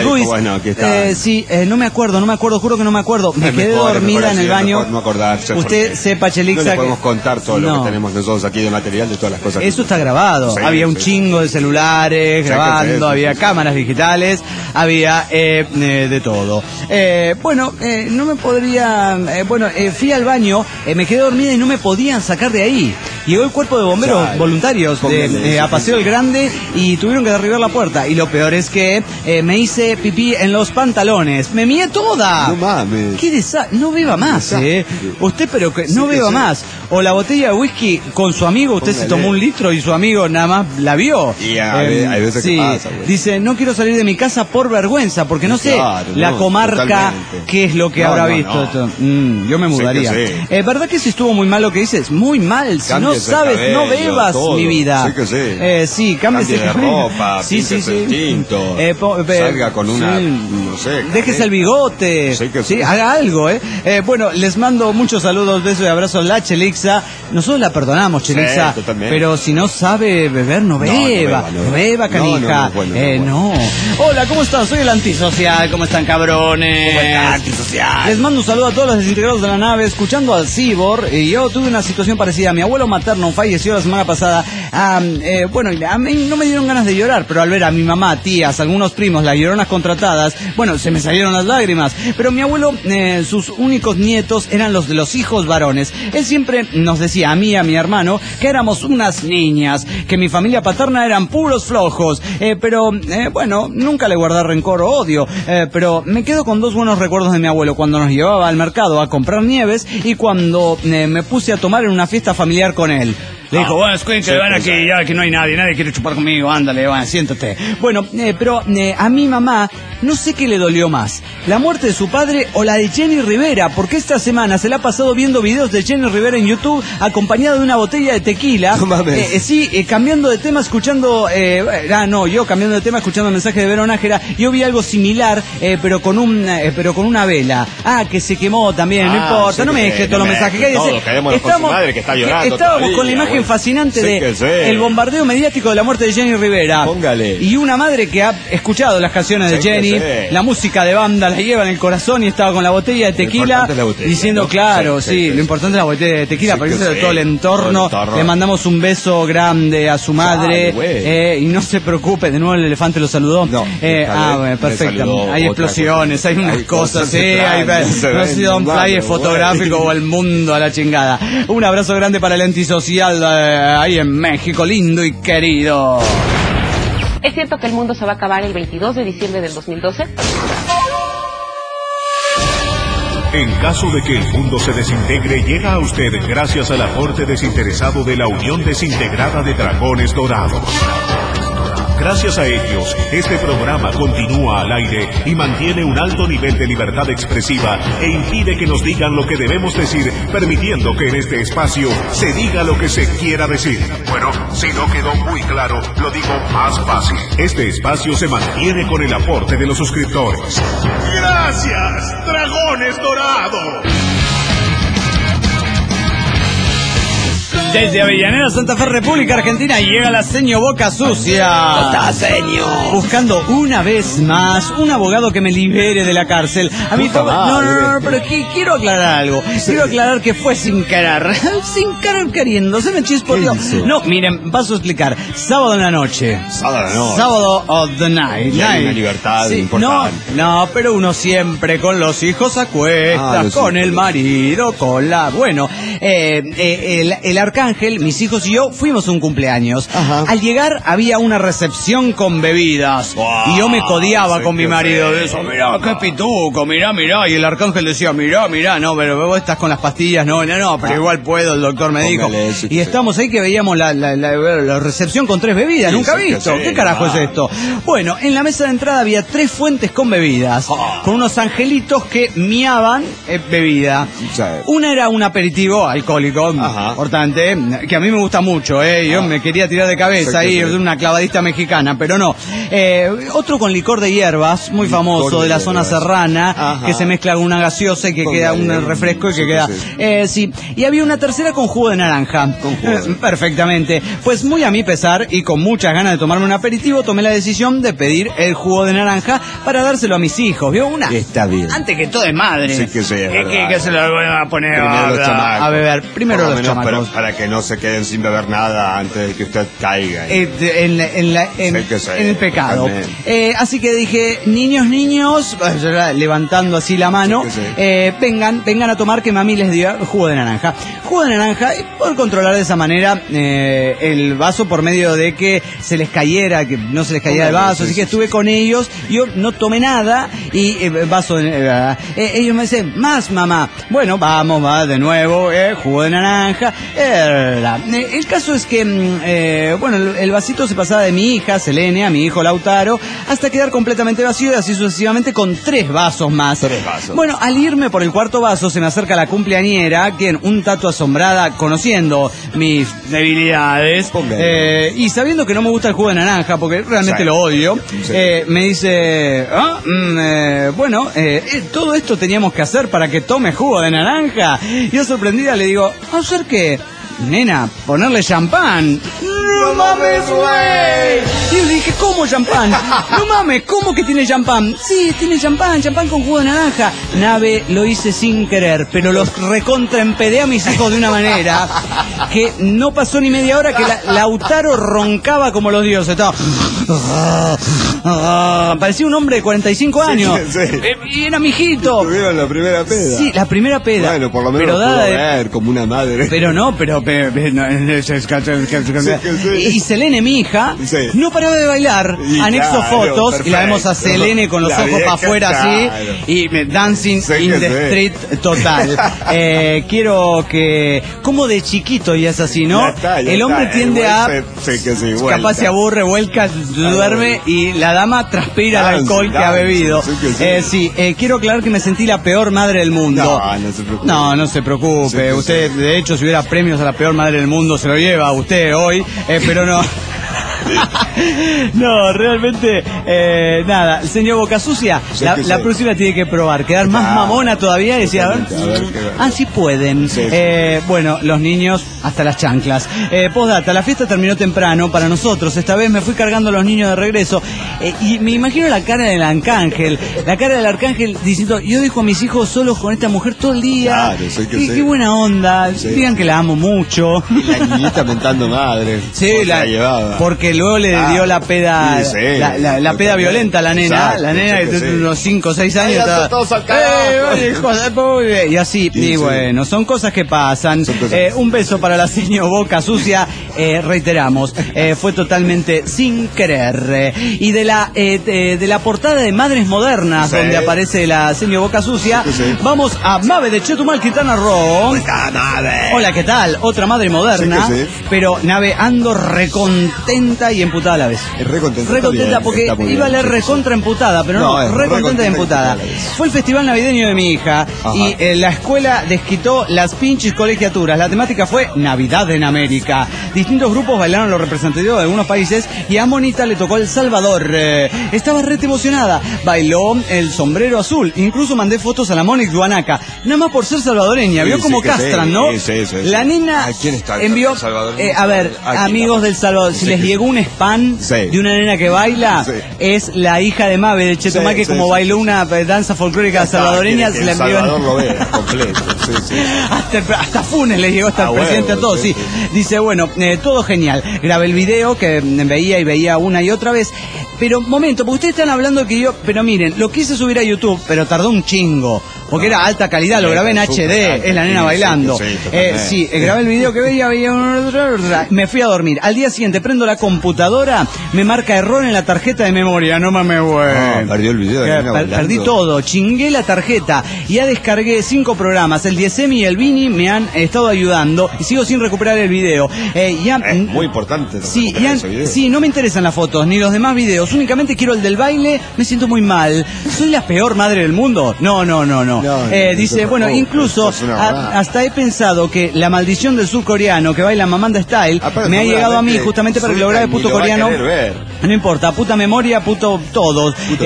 no me acuerdo, juro que no me acuerdo. Me quedé dormida en el baño. No acordarse. Usted sepa, Chelixa, no le podemos contar todo lo que tenemos nosotros aquí de material de todas las cosas. Eso está grabado. Había un chingo de celulares grabando, había cámaras digitales, había de todo. No me podría... fui al baño, me quedé dormida y no me podían sacar de ahí. Llegó el cuerpo de bomberos voluntarios de Apaseo el Grande y tuvieron que derribar la puerta. Y lo peor es que me hice pipí en los pantalones. ¡Me mié toda! No mames. ¡Qué desastre! No beba más, Usted, pero que no beba más. O la botella de whisky con su amigo, usted se tomó 1 litro y su amigo nada más la vio. Y hay veces que pasa, güey. Dice, no quiero salir de mi casa por vergüenza, porque no sé la comarca totalmente. ¿Qué es lo que habrá visto? Esto. Yo me mudaría. ¿Verdad que si estuvo muy mal lo que dices? Muy mal. Si no sabes, cabello, no bebas, todo. Mi vida. Sí que sí. Sí, cámbiese de ropa, sí. El tinto, salga con una, no sé. Déjese el bigote. Sí, haga algo, bueno, les mando muchos saludos, besos y abrazos. La Chelixa. Nosotros la perdonamos, Chelixa. Pero si no sabe beber, no beba. No beba, canija. No. Hola, ¿cómo están? Soy el antisocial. ¿Cómo están, cabrones? ¿Cómo están, antisocial? Les mando un saludo a todos los desintegrados de la nave, escuchando al Cibor. Y yo tuve una situación parecida. Mi abuelo materno falleció la semana pasada. A mí no me dieron ganas de llorar, pero al ver a mi mamá, tías, algunos primos, las lloronas contratadas, se me salieron las lágrimas. Pero mi abuelo, sus únicos nietos eran los de los hijos varones. Él siempre nos decía a mí y a mi hermano que éramos unas niñas, que mi familia paterna eran puros flojos. Pero nunca le guardé rencor o odio. Pero me quedo con 2 buenos recuerdos de mi abuelo, cuando nos llevaba al mercado a comprar nieves y cuando me puse a tomar en una fiesta familiar con él. Le dijo, es que van a aquí, ya que no hay nadie quiere chupar conmigo, ándale, va, siéntate. Bueno, pero a mi mamá no sé qué le dolió más, la muerte de su padre o la de Jenny Rivera, porque esta semana se la ha pasado viendo videos de Jenny Rivera en YouTube acompañada de una botella de tequila. No mames. Cambiando de tema, escuchando... yo cambiando de tema, escuchando el mensaje de Vero Nájera, yo vi algo similar, pero con una vela. Que se quemó también, no importa, sí, no me dejes todos los mensajes. Quedémonos con su madre que está llorando. Estábamos con la imagen fascinante el bombardeo mediático de la muerte de Jenny Rivera. Póngale. Y una madre que ha escuchado las canciones de Jenny, la música de banda la lleva en el corazón y estaba con la botella de tequila diciendo, claro, lo importante es la botella de tequila, porque eso de todo el entorno. Le mandamos un beso grande a su madre, y no se preocupe, de nuevo el elefante lo saludó. No, perfecto. Hay explosiones, hay unas cosas, no sé si da un play fotográfico o el mundo a la chingada. Un abrazo grande para el antisocial ahí en México, lindo y querido. ¿Es cierto que el mundo se va a acabar el 22 de diciembre del 2012? En caso de que el mundo se desintegre, llega a usted gracias al aporte desinteresado de la Unión Desintegrada de Dragones Dorados. Gracias a ellos, este programa continúa al aire y mantiene un alto nivel de libertad expresiva e impide que nos digan lo que debemos decir, permitiendo que en este espacio se diga lo que se quiera decir. Bueno, si no quedó muy claro, lo digo más fácil. Este espacio se mantiene con el aporte de los suscriptores. ¡Gracias, Dragones Dorados! Desde Avellaneda, Santa Fe, República Argentina, llega la seño Boca Sucia. ¡Está, señor! Buscando una vez más un abogado que me libere de la cárcel. A mí no, pero quiero aclarar algo. Quiero aclarar que fue sin querer. Sin querer queriendo. Se me chispoteó. No, miren, paso a explicar. Sábado en la noche. Sábado of the night. Y hay una libertad importante. No, pero uno siempre con los hijos a cuestas, con el marido, con la... Bueno, el Arcángel, mis hijos y yo fuimos a un cumpleaños. Ajá. Al llegar había una recepción con bebidas. Wow, y yo me codeaba con mi marido de eso. Mirá, qué pituco, mirá. Y el Arcángel decía, mirá, no, pero vos estás con las pastillas. No, pero igual puedo, el doctor me dijo. Y estamos ahí que veíamos la recepción con 3 bebidas. Sí, nunca visto. ¿Qué carajo es esto? Bueno, en la mesa de entrada había 3 fuentes con bebidas. Con unos angelitos que miaban bebida. Sí. Una era un aperitivo alcohólico, importante, que a mí me gusta mucho, yo me quería tirar de cabeza ahí, una clavadista mexicana, pero no. Otro con licor de hierbas, muy famoso, de la zona serrana, que se mezcla con una gaseosa y que queda un refresco y que queda... Y había una tercera con jugo de naranja. Perfectamente. Pues muy a mi pesar y con muchas ganas de tomarme un aperitivo, tomé la decisión de pedir el jugo de naranja para dárselo a mis hijos. ¿Vio? Está bien. Antes que todo es madre. Sí, que se lo voy a poner a beber. Primero los chamacos. Para que no se queden sin beber nada antes de que usted caiga. En el pecado. Así que dije, niños, levantando así la mano, vengan a tomar que mami les dio jugo de naranja. Jugo de naranja, poder controlar de esa manera el vaso por medio de que se les cayera, que no se les cayera el vaso. Así que estuve con ellos, yo no tomé nada y vaso ellos me dicen, más mamá. Bueno, vamos de nuevo, jugo de naranja. El caso es que, el vasito se pasaba de mi hija, Selene, a mi hijo Lautaro, hasta quedar completamente vacío y así sucesivamente con 3 vasos más. 3 vasos. Bueno, al irme por el 4.º vaso se me acerca la cumpleañera, quien un tanto asombrada, conociendo mis debilidades, y sabiendo que no me gusta el jugo de naranja, porque realmente lo odio, me dice, todo esto teníamos que hacer para que tome jugo de naranja. Yo sorprendida le digo, ¿hacer qué? Nena, ponerle champán. ¡No mames, güey! Y yo le dije, ¿cómo champán? No mames, ¿cómo que tiene champán? Sí, tiene champán con jugo de naranja. Nave, lo hice sin querer, pero los recontraempedé a mis hijos de una manera que no pasó ni media hora que Lautaro roncaba como los dioses. Estaba... parecía un hombre de 45 años. Y era mi hijito. ¿Tuvieron la primera peda? Sí, la primera peda. Bueno, por lo menos pudo ver como una madre. Pero no, Y Selene, mi hija, Sí. no paraba de bailar. Y Anexo claro, fotos perfecto. y la vemos a Selene con los La ojos para vieja, afuera claro. así y dancing Sí in que the sí. street total. Quiero que, como de chiquito y es así, ¿no? Ya está, ya el hombre está. tiende a, Sí, que sí, vuelta. capaz se aburre, vuelca, duerme y la dama transpira el Dance, alcohol que ha dance, bebido. sí que sí. Quiero aclarar que me sentí la peor madre del mundo. No se preocupe. No se preocupe. Sí que Usted, sí. de hecho, si hubiera premios a la peor madre del mundo, se lo lleva a usted hoy, pero no. No, realmente, nada. El señor Boca Sucia, Sí, la, que la sí. próxima tiene que probar, quedar más Ah, mamona todavía y decir, a ver, totalmente, a ver qué- así pueden. Sí, sí. Bueno, los niños hasta las chanclas. Postdata, la fiesta terminó temprano para nosotros. Esta vez me fui cargando a los niños de regreso y me imagino la cara del arcángel. La cara del arcángel diciendo, yo dejo a mis hijos solos con esta mujer todo el día. Claro, sí que sí. Qué buena onda. Sí. Digan que la amo mucho. Y la niñita mentando madre. Sí, ¿Cómo se la llevaba? Porque luego le Ah, dio la peda, sí, la peda violenta a la nena. Exacto, La nena sí que que tiene sí. unos 5 o 6 años. Ay, estaba, todos al carajo. hijo de puta", y así, Sí, y sí. bueno, son cosas que pasan. Son cosas. Un beso para la señora Boca Sucia. Reiteramos, fue totalmente sin querer. Y de la portada de Madres Modernas, Sí. donde aparece la señora Boca Sucia, Sí, sí. vamos a Mave de Chetumal, Quintana Roo. Está nave. Hola, ¿qué tal? Otra madre moderna, Sí que sí. pero nave ando recontenta y emputada a la vez. Es re contenta. Re está contenta bien, porque está muy iba a bien, leer sí, sí. recontra emputada, pero No, no, es re contenta y recontenta y emputada. emputada a la vez. Fue el festival navideño de mi hija Ajá. y la escuela desquitó las pinches colegiaturas. La temática fue Navidad en América. Distintos grupos bailaron los representativos de algunos países y a Monita le tocó El Salvador. Estaba re emocionada. Bailó el sombrero azul. Incluso mandé fotos a la Mónica Duanaca. Nada más por ser salvadoreña. Sí, Vio sí como que castran, sí, ¿no? sí, sí. La nena ¿A quién está envió... El Salvador? a ver, ¿A quién amigos está? del Salvador, si Sí, les que- llegó un spam Sí. de una nena que baila, Sí. es la hija de Mave de Chetumal, Sí, que sí, como sí, bailó sí. una danza folclórica salvadoreña, Quiere se que la El envió... Salvador lo vea completo. Sí, sí. Hasta Funes le llegó hasta el huevo, presidente a todos, sí. sí, sí. Dice, bueno, todo genial. Grabé el video que veía una y otra vez. Pero, momento, porque ustedes están hablando que yo... Pero miren, lo quise subir a YouTube, pero tardó un chingo. Porque era alta calidad, lo grabé en HD, es la nena bailando. Sí, grabé el video que veía me fui a dormir. Al día siguiente prendo la computadora, me marca error en la tarjeta de memoria, no mames, güey. Perdió el video de la nena bailando. Perdí todo, chingué la tarjeta, ya descargué 5 programas, el Diesemi y el Vini me han estado ayudando y sigo sin recuperar el video. Es muy importante. Sí, recuperar ese video. sí, no me interesan las fotos ni los demás videos, únicamente quiero el del baile, me siento muy mal. ¿Soy la peor madre del mundo? No. Dice, te bueno, preocupes, incluso es una verdad. hasta he pensado que la maldición del surcoreano que baila Mamanda Style Aparte, me ha llegado a mí seguramente justamente para que lo grabe ni puto lo va a coreano. querer ver. No importa, puta memoria, puto todos. Puto todo.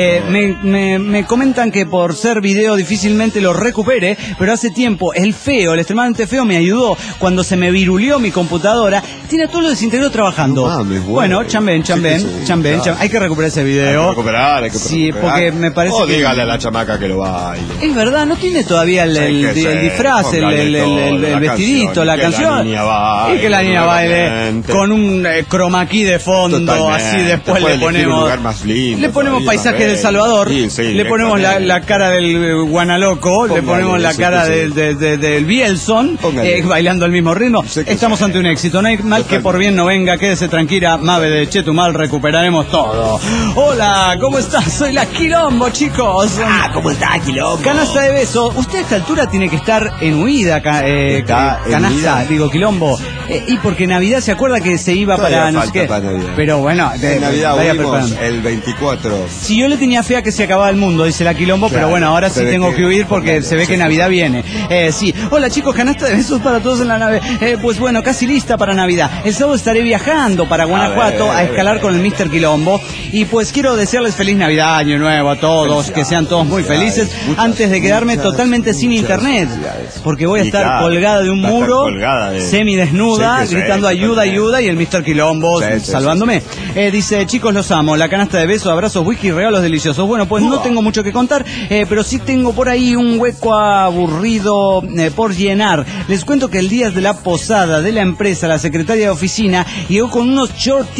Me comentan que por ser video difícilmente lo recupere, pero hace tiempo el extremadamente feo, me ayudó cuando se me virulió mi computadora. Tiene todo lo desintegrado trabajando. No mames, bueno, güey. chamben. Sí, claro. Hay que recuperar ese Hay que video. recuperar. Sí, porque me parece o que... dígale a la chamaca que lo baile. Es verdad, no tiene todavía el disfraz, póngale el todo, vestidito, la que la canción. niña baile, Y que la niña baile nuevamente. con un chroma key de fondo, Totalmente. así después Puede le elegir un ponemos... lugar más lindo Le ponemos todavía, paisaje más del Salvador, sí, le ponemos directamente. la cara del Guanaloco, le Póngale, ponemos la sí, cara sí. del Bielson, Póngale. bailando al mismo ritmo. Sí, que Estamos sí. ante un éxito, no hay mal que por bien no venga, quédese tranquila, Mave de Chetumal, recuperaremos todo. Hola, ¿cómo estás? Soy la Quilombo, chicos. ¿Cómo está, Quilombo? Canasta de beso. Usted a esta altura tiene que estar en huida, Está en canasta, huida. digo, Quilombo. Y porque Navidad se acuerda que se iba Todavía para no sé falta qué. para Navidad. Pero bueno, En Navidad vaya volvimos preparando. el 24. Si yo le tenía fe a que se acababa el mundo, dice la Quilombo, pero Claro, bueno, ahora sí se ve tengo que huir porque póngale, se ve sí, que sí, Navidad sí. viene. Sí, hola chicos, canasta de besos para todos en la nave. Pues bueno, casi lista para Navidad. El sábado estaré viajando para Guanajuato a escalar con el Mr. Quilombo. Y pues quiero desearles feliz Navidad, Año Nuevo a todos, que sean todos muy felices, Muchas, antes de quedarme muchas, totalmente sin muchas internet. felicidades. Porque voy a Y estar claro, colgada de un va a estar muro, colgada de- semidesnuda, Sí, que sí, gritando ayuda, totalmente. ayuda, y el Mr. Quilombo Sí, sí, salvándome. Dice, chicos, los amo. La canasta de besos, abrazos, whisky, regalos deliciosos. Bueno, pues no tengo mucho que contar, pero sí tengo por ahí un hueco aburrido por llenar. Les cuento que el día de la posada de la empresa, la secretaria de oficina llegó con unos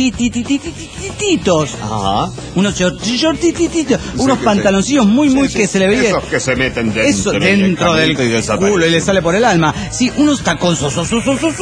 shortititos. Ajá. Unos shortititos. Sí, Unos que pantaloncillos muy Sí, que se le veía. Esos que se meten dentro. Eso dentro del directamente y desaparecen. culo y le sale por el alma. Sí, unos taconzosos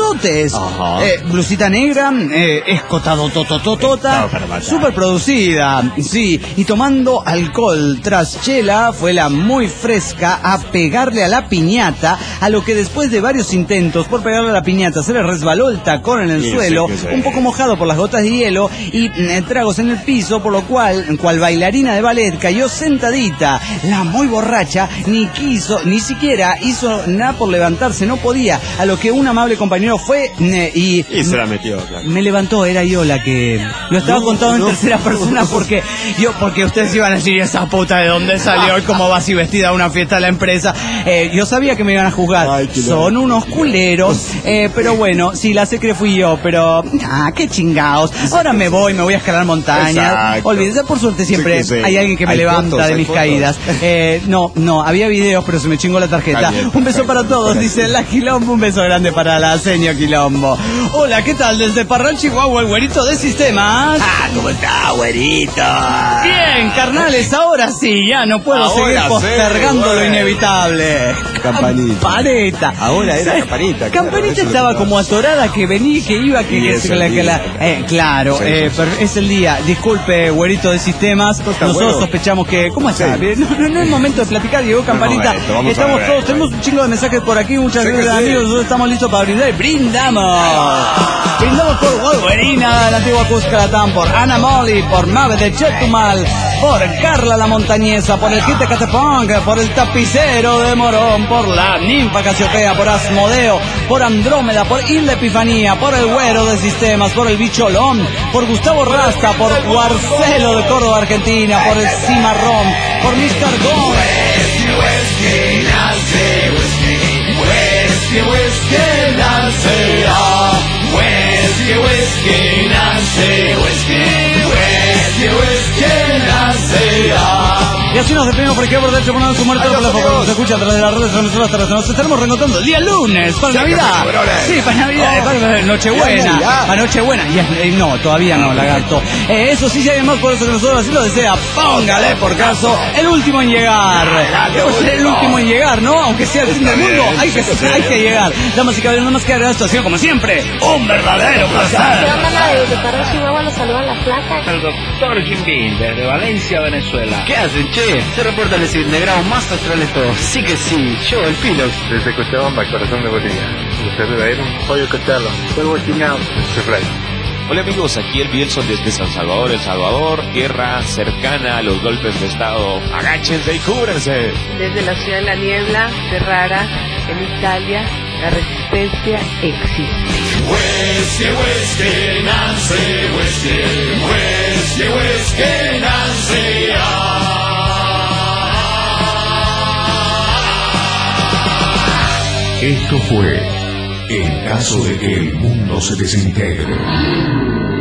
grandotes. Blusita negra, escotado totototota, super producida, sí, y tomando alcohol tras chela, fue la muy fresca a pegarle a la piñata, a lo que después de varios intentos por pegarle a la piñata se le resbaló el tacón en el suelo, un poco mojado por las gotas de hielo y tragos en el piso, por lo cual, cual bailarina de ballet, cayó sentadita. La muy borracha ni siquiera hizo nada por levantarse, no podía, a lo que un amable compañero fue y se la metió, claro. Me levantó, era yo la que lo estaba contando en tercera persona porque ustedes iban a decir, esa puta de dónde salió y cómo va así vestida a una fiesta de la empresa. Yo sabía que me iban a juzgar. Son unos culeros, pero bueno, sí, la secre fui yo, pero qué chingados. Ahora me voy a escalar montañas. Olvídense, por suerte siempre hay alguien que me levanta de mis caídas. No, había videos, pero se me chingó la tarjeta. Un beso para todos, dice la Quilombo, un beso grande para la señor Quilombo. Hola, ¿qué tal? Desde Parral, Chihuahua, el güerito de Sistemas. ¿Cómo está, güerito? Bien, carnales, ahora sí, ya no puedo seguir postergando lo inevitable. Campanita. Ahora era Campanita. Campanita estaba como atorada que venía, que iba, claro, es el día. Disculpe, güerito de Sistemas, nosotros sospechamos que... ¿Cómo está? No es momento de platicar, llegó Campanita. Estamos todos, tenemos un chingo de mensajes por aquí, muchas gracias amigos, nosotros estamos listos para brindar. ¡Brindamos! Brindamos por Wolverina, la antigua Cuscalatán, por Ana Molly, por Mave de Chetumal, por Carla la Montañesa, por el Kite Catepong, por el Tapicero de Morón, por la Ninfa Casiopea, por Asmodeo, por Andrómeda, por Hilda Epifanía, por el Güero de Sistemas, por el Bicholón, por Gustavo Rasta, por Guarcelo de Córdoba, Argentina, por el Cimarrón, por Mis Cargón. Y así nos despedimos por aquí por derecho por su muerto por la foco. Nos escucha a través de las redes transmisoras terrestres. Nos estaremos reencontrando el día lunes para Navidad. Sí, para Navidad, para Nochebuena. Para Nochebuena. No, todavía no, lagarto. Eso sí, si hay más por eso que nosotros así lo desea, póngale por caso el último en llegar. Pues el último en llegar, ¿no? Aunque sea el fin del mundo, hay que llegar. Damas y caballeros, no más que agregar esto ha sido como siempre un verdadero placer. ¿Qué onda, de Parral, Chihuahua? Nos saluda la flaca. El doctor Jim Bean, desde Valencia, Venezuela. ¿Qué hacen, che? Se reporta el desintegrado más astral de todos. Sí que sí, yo, el Pilox. Desde Cochabamba, corazón de Bolivia. Desde Ribeirão, Pollo Costelo. Polvo Chingao. Hola amigos, aquí el Bielson desde San Salvador, El Salvador, tierra cercana a los golpes de estado. Agáchense y cúbranse. Desde la ciudad de la niebla, Ferrara, en Italia, la resistencia existe. Whiskey, Nancy, whiskey, Nancy, Esto fue En caso de que el mundo se desintegre.